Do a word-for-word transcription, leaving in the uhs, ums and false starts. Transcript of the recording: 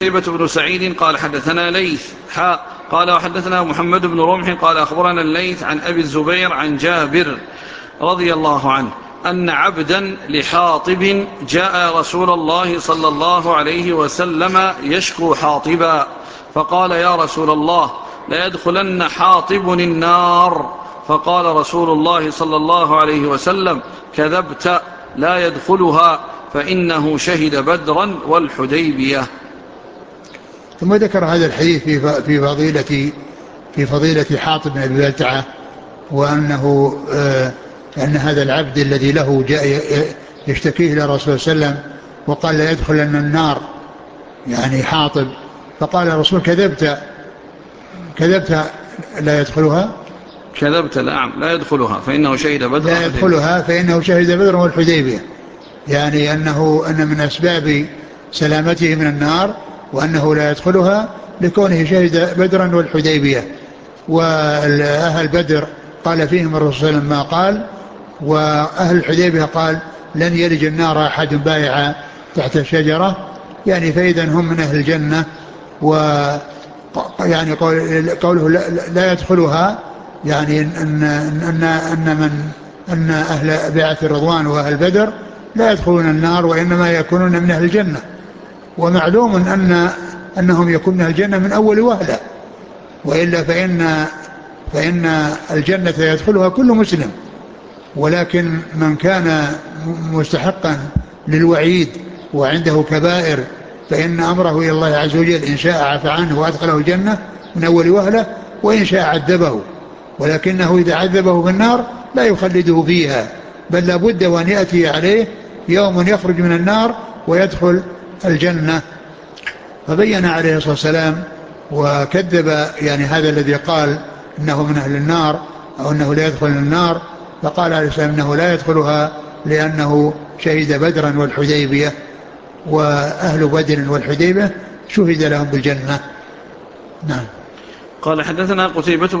قتيبة بن سعيد قال حدثنا ليث حاء قال وحدثنا محمد بن رمح قال أخبرنا الليث عن أبي الزبير عن جابر رضي الله عنه أن عبدا لحاطب جاء رسول الله صلى الله عليه وسلم يشكو حاطبا فقال يا رسول الله ليدخلن حاطب النار، فقال رسول الله صلى الله عليه وسلم كذبت لا يدخلها فإنه شهد بدرا والحديبية. ثم ذكر هذا الحديث في فضيلة في فضيلة حاطب بن أبي بلتعة، وأنه آه أن هذا العبد الذي له جاء يشتكيه إلى الرسول صلى الله عليه وسلم وقال لا يدخلن النار يعني حاطب، فقال الرسول كذبت كذبت لا يدخلها كذبت نعم لا يدخلها فإنه شهد بدر لا يدخلها فإنه شهد بدر والحديبية، يعني أنه أن من أسباب سلامته من النار وأنه لا يدخلها لكونه شهد بدرا والحديبية. وأهل بدر قال فيهم الرسول صلى الله عليه وسلم ما قال، وأهل الحديبية قال لن يلج النار أحد بايع تحت الشجرة، يعني فإذا هم من أهل الجنة. و يعني قوله لا يدخلها يعني أن, أن, أن من أن أهل بيعة الرضوان وأهل بدر لا يدخلون النار وإنما يكونون من أهل الجنة، ومعلوم أن أنهم يكونون من أهل الجنة من أول وهلة، وإلا فإن فإن الجنة يدخلها كل مسلم، ولكن من كان مستحقا للوعيد وعنده كبائر فإن أمره إلى الله عز وجل، إن شاء عفى عنه وأدخله الجنة من أول وهلة وإن شاء عذبه، ولكنه إذا عذبه في النار لا يخلده فيها، بل لابد وأن يأتي عليه يوم يخرج من النار ويدخل الجنة. فبين عليه الصلاة والسلام وكذب يعني هذا الذي قال إنه من أهل النار أو أنه لا يدخل النار، فقال عليه السلام إنه لا يدخلها لأنه شهد بدرا والحديبية، وأهل بدر والحديبية شهد لهم بالجنة. نعم. قال حدثنا قتيبة